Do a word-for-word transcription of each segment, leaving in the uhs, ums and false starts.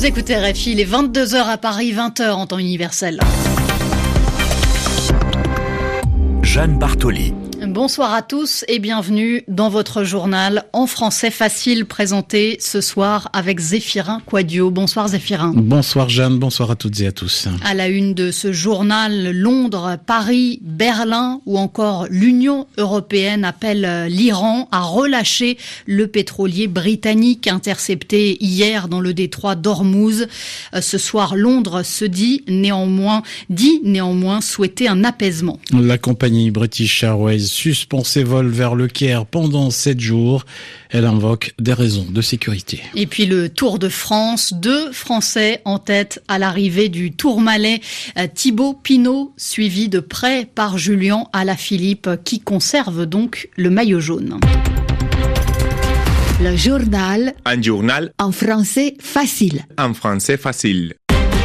Vous écoutez R F I, il est vingt-deux heures à Paris, vingt heures en temps universel. Jeanne Bartoli. Bonsoir à tous et bienvenue dans votre journal en français facile présenté ce soir avec Zéphirin Quadio. Bonsoir Zéphirin. Bonsoir Jeanne, bonsoir à toutes et à tous. À la une de ce journal, Londres, Paris, Berlin ou encore l'Union européenne appellent l'Iran à relâcher le pétrolier britannique intercepté hier dans le détroit d'Ormuz. Ce soir, Londres se dit néanmoins, dit néanmoins souhaiter un apaisement. La compagnie British Airways suspend ses vols vers le Caire pendant sept jours. Elle invoque des raisons de sécurité. Et puis le Tour de France, deux Français en tête à l'arrivée du Tourmalet. Thibaut Pinot, suivi de près par Julien Alaphilippe, qui conserve donc le maillot jaune. Le journal. Un journal. En français facile. En français facile.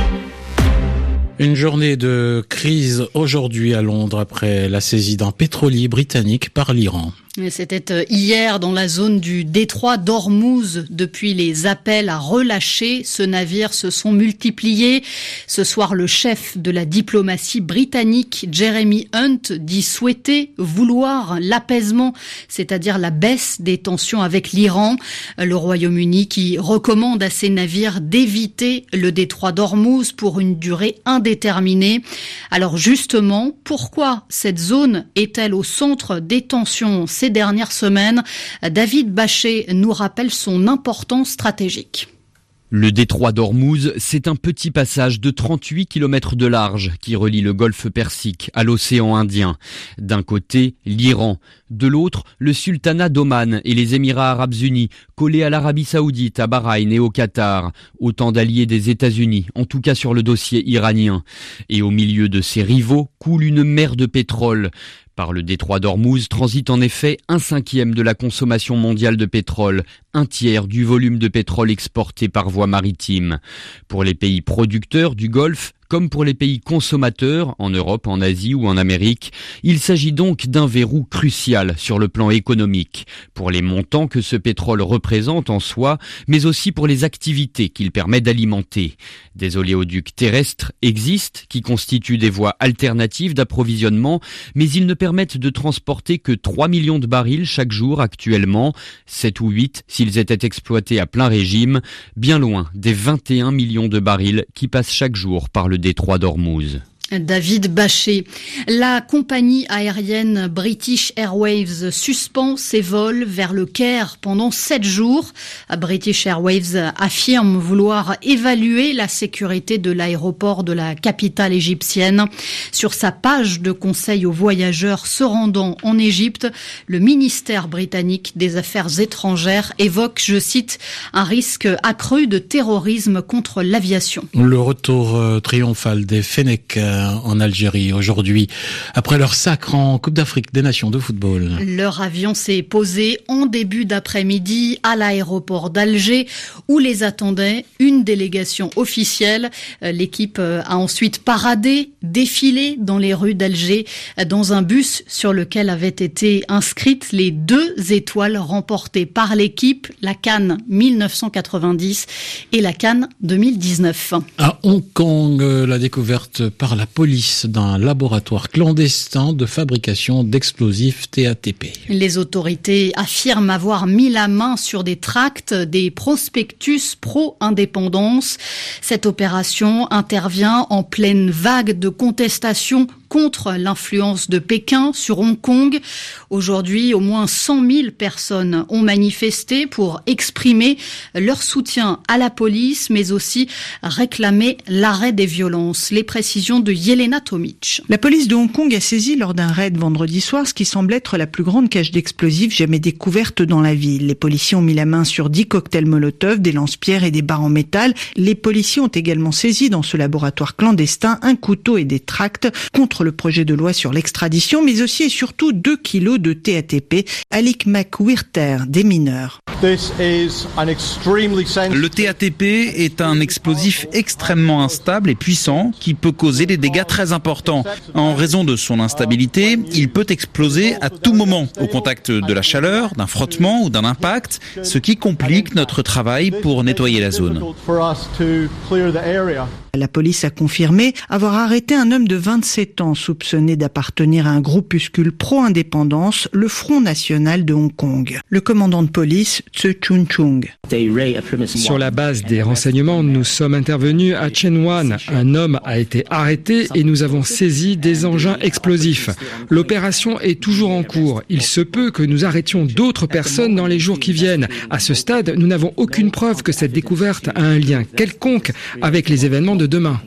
Une journée de crise aujourd'hui à Londres après la saisie d'un pétrolier britannique par l'Iran. C'était hier dans la zone du détroit d'Ormuz. Depuis, les appels à relâcher ce navire se sont multipliés. Ce soir, le chef de la diplomatie britannique, Jeremy Hunt, dit souhaiter, vouloir l'apaisement, c'est-à-dire la baisse des tensions avec l'Iran. Le Royaume-Uni qui recommande à ses navires d'éviter le détroit d'Ormuz pour une durée indéterminée. Alors justement, pourquoi cette zone est-elle au centre des tensions ces dernières semaines? David Bachet nous rappelle son importance stratégique. Le détroit d'Ormuz, c'est un petit passage de trente-huit kilomètres de large qui relie le golfe Persique à l'océan Indien. D'un côté, l'Iran. De l'autre, le sultanat d'Oman et les Émirats arabes unis, collés à l'Arabie saoudite, à Bahreïn et au Qatar. Autant d'alliés des États-Unis, en tout cas sur le dossier iranien. Et au milieu de ces rivaux coule une mer de pétrole. Par le détroit d'Ormuz transite en effet un cinquième de la consommation mondiale de pétrole, un tiers du volume de pétrole exporté par voie maritime. Pour les pays producteurs du Golfe, comme pour les pays consommateurs, en Europe, en Asie ou en Amérique, il s'agit donc d'un verrou crucial sur le plan économique, pour les montants que ce pétrole représente en soi, mais aussi pour les activités qu'il permet d'alimenter. Des oléoducs terrestres existent, qui constituent des voies alternatives d'approvisionnement, mais ils ne permettent de transporter que trois millions de barils chaque jour actuellement, sept ou huit s'ils étaient exploités à plein régime, bien loin des vingt et un millions de barils qui passent chaque jour par le détroit d'Ormuz. David Bachet. La compagnie aérienne British Airways suspend ses vols vers le Caire pendant sept jours. British Airways affirme vouloir évaluer la sécurité de l'aéroport de la capitale égyptienne. Sur sa page de conseil aux voyageurs se rendant en Égypte, le ministère britannique des Affaires étrangères évoque, je cite, un risque accru de terrorisme contre l'aviation. Le retour euh, triomphal des Fennecs en Algérie aujourd'hui, après leur sacre en Coupe d'Afrique des Nations de football. Leur avion s'est posé en début d'après-midi à l'aéroport d'Alger où les attendait une délégation officielle. L'équipe a ensuite paradé, défilé dans les rues d'Alger dans un bus sur lequel avaient été inscrites les deux étoiles remportées par l'équipe, la CAN mille neuf cent quatre-vingt-dix et la CAN deux mille dix-neuf. À Hong Kong, la découverte par la police d'un laboratoire clandestin de fabrication d'explosifs T A T P. Les autorités affirment avoir mis la main sur des tracts, des prospectus pro-indépendance. Cette opération intervient en pleine vague de contestation contre l'influence de Pékin sur Hong Kong. Aujourd'hui, au moins cent mille personnes ont manifesté pour exprimer leur soutien à la police, mais aussi réclamer l'arrêt des violences. Les précisions de Yelena Tomic. La police de Hong Kong a saisi lors d'un raid vendredi soir ce qui semble être la plus grande cache d'explosifs jamais découverte dans la ville. Les policiers ont mis la main sur dix cocktails Molotov, des lance-pierres et des barres en métal. Les policiers ont également saisi dans ce laboratoire clandestin un couteau et des tracts contre contre le projet de loi sur l'extradition, mais aussi et surtout deux kilos de T A T P. Alec McWhirter, des mineurs. Le T A T P est un explosif extrêmement instable et puissant qui peut causer des dégâts très importants. En raison de son instabilité, il peut exploser à tout moment au contact de la chaleur, d'un frottement ou d'un impact, ce qui complique notre travail pour nettoyer la zone. La police a confirmé avoir arrêté un homme de vingt-sept ans soupçonné d'appartenir à un groupuscule pro-indépendance, le Front National de Hong Kong. Le commandant de police, Tse Chun Chung. Sur la base des renseignements, nous sommes intervenus à Tsuen Wan. Un homme a été arrêté et nous avons saisi des engins explosifs. L'opération est toujours en cours. Il se peut que nous arrêtions d'autres personnes dans les jours qui viennent. À ce stade, nous n'avons aucune preuve que cette découverte a un lien quelconque avec les événements de demain.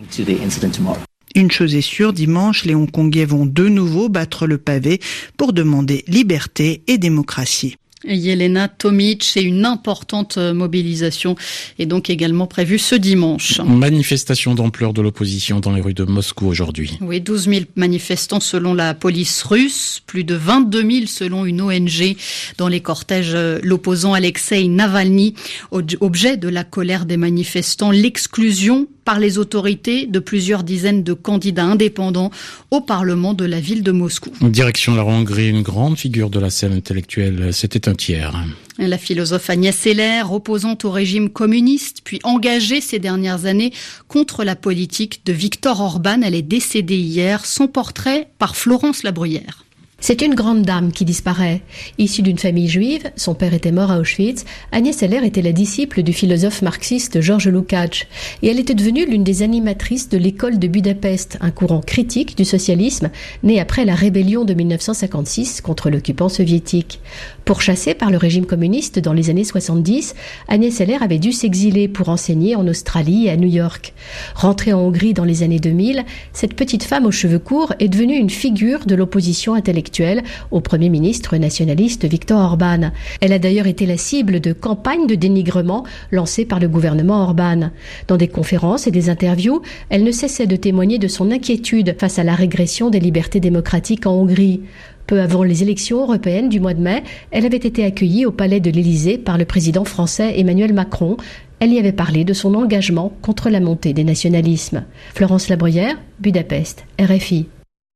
Une chose est sûre, dimanche, les Hongkongais vont de nouveau battre le pavé pour demander liberté et démocratie. Yelena Tomic, et une importante mobilisation est donc également prévue ce dimanche. Manifestation d'ampleur de l'opposition dans les rues de Moscou aujourd'hui. Oui, douze mille manifestants selon la police russe, plus de vingt-deux mille selon une O N G. Dans les cortèges, l'opposant Alexei Navalny, objet de la colère des manifestants, l'exclusion par les autorités de plusieurs dizaines de candidats indépendants au Parlement de la ville de Moscou. Direction la Hongrie, une grande figure de la scène intellectuelle, c'était un tiers. La philosophe Agnès Seller, opposante au régime communiste, puis engagée ces dernières années contre la politique de Viktor Orban, elle est décédée hier. Son portrait par Florence Labruyère. C'est une grande dame qui disparaît. Issue d'une famille juive, son père était mort à Auschwitz, Agnès Seller était la disciple du philosophe marxiste Georges Lukács et elle était devenue l'une des animatrices de l'école de Budapest, un courant critique du socialisme né après la rébellion de mille neuf cent cinquante-six contre l'occupant soviétique. Pourchassée par le régime communiste dans les années soixante-dix, Agnès Seller avait dû s'exiler pour enseigner en Australie et à New York. Rentrée en Hongrie dans les années deux mille, cette petite femme aux cheveux courts est devenue une figure de l'opposition intellectuelle au Premier ministre nationaliste Viktor Orban. Elle a d'ailleurs été la cible de campagnes de dénigrement lancées par le gouvernement Orban. Dans des conférences et des interviews, elle ne cessait de témoigner de son inquiétude face à la régression des libertés démocratiques en Hongrie. Peu avant les élections européennes du mois de mai, elle avait été accueillie au palais de l'Élysée par le président français Emmanuel Macron. Elle y avait parlé de son engagement contre la montée des nationalismes. Florence Labruyère, Budapest, R F I.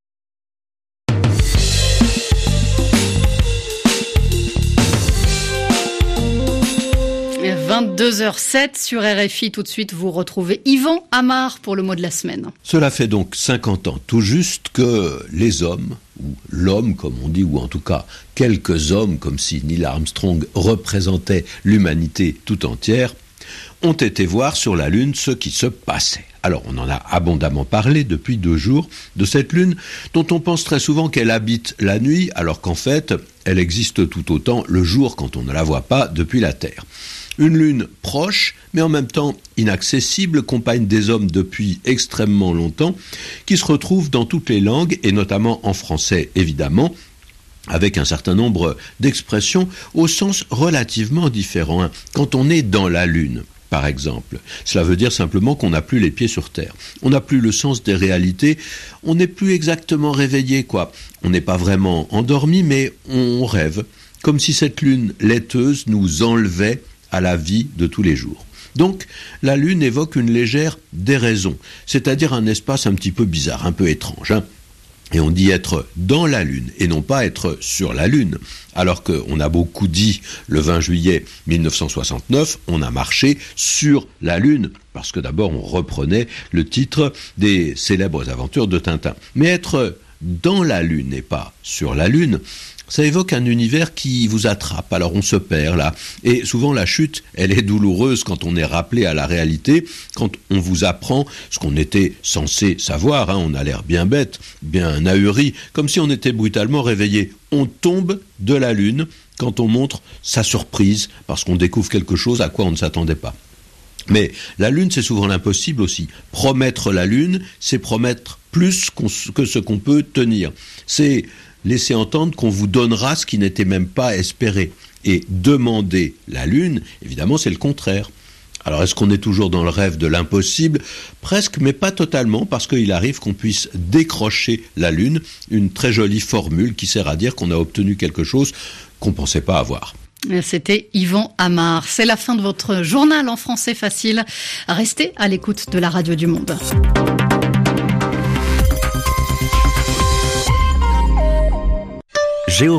vingt-deux heures sept sur R F I. Tout de suite, vous retrouvez Yvan Amar pour le mot de la semaine. Cela fait donc cinquante ans tout juste que les hommes, ou l'homme comme on dit, ou en tout cas quelques hommes, comme si Neil Armstrong représentait l'humanité tout entière, ont été voir sur la Lune ce qui se passait. Alors, on en a abondamment parlé depuis deux jours de cette Lune dont on pense très souvent qu'elle habite la nuit, alors qu'en fait, elle existe tout autant le jour quand on ne la voit pas depuis la Terre. Une Lune proche, mais en même temps inaccessible, compagne des hommes depuis extrêmement longtemps, qui se retrouve dans toutes les langues, et notamment en français évidemment, avec un certain nombre d'expressions au sens relativement différent. Quand on est dans la Lune, par exemple, cela veut dire simplement qu'on n'a plus les pieds sur terre. On n'a plus le sens des réalités, on n'est plus exactement réveillé, quoi. On n'est pas vraiment endormi, mais on rêve, comme si cette Lune laiteuse nous enlevait à la vie de tous les jours. Donc, la Lune évoque une légère déraison, c'est-à-dire un espace un petit peu bizarre, un peu étrange, hein. Et on dit être dans la Lune et non pas être sur la Lune. Alors qu'on a beaucoup dit le vingt juillet mille neuf cent soixante-neuf, on a marché sur la Lune. Parce que d'abord on reprenait le titre des célèbres aventures de Tintin. Mais être dans la Lune et pas sur la Lune, ça évoque un univers qui vous attrape, alors on se perd là. Et souvent la chute, elle est douloureuse quand on est rappelé à la réalité, quand on vous apprend ce qu'on était censé savoir, hein, on a l'air bien bête, bien ahuri, comme si on était brutalement réveillé. On tombe de la Lune quand on montre sa surprise, parce qu'on découvre quelque chose à quoi on ne s'attendait pas. Mais la Lune, c'est souvent l'impossible aussi. Promettre la Lune, c'est promettre plus qu'on, que ce qu'on peut tenir. C'est laisser entendre qu'on vous donnera ce qui n'était même pas espéré. Et demander la Lune, évidemment, c'est le contraire. Alors est-ce qu'on est toujours dans le rêve de l'impossible ? Presque, mais pas totalement, parce qu'il arrive qu'on puisse décrocher la Lune, une très jolie formule qui sert à dire qu'on a obtenu quelque chose qu'on ne pensait pas avoir. C'était Yvan Amar. C'est la fin de votre journal en français facile. Restez à l'écoute de la Radio du Monde.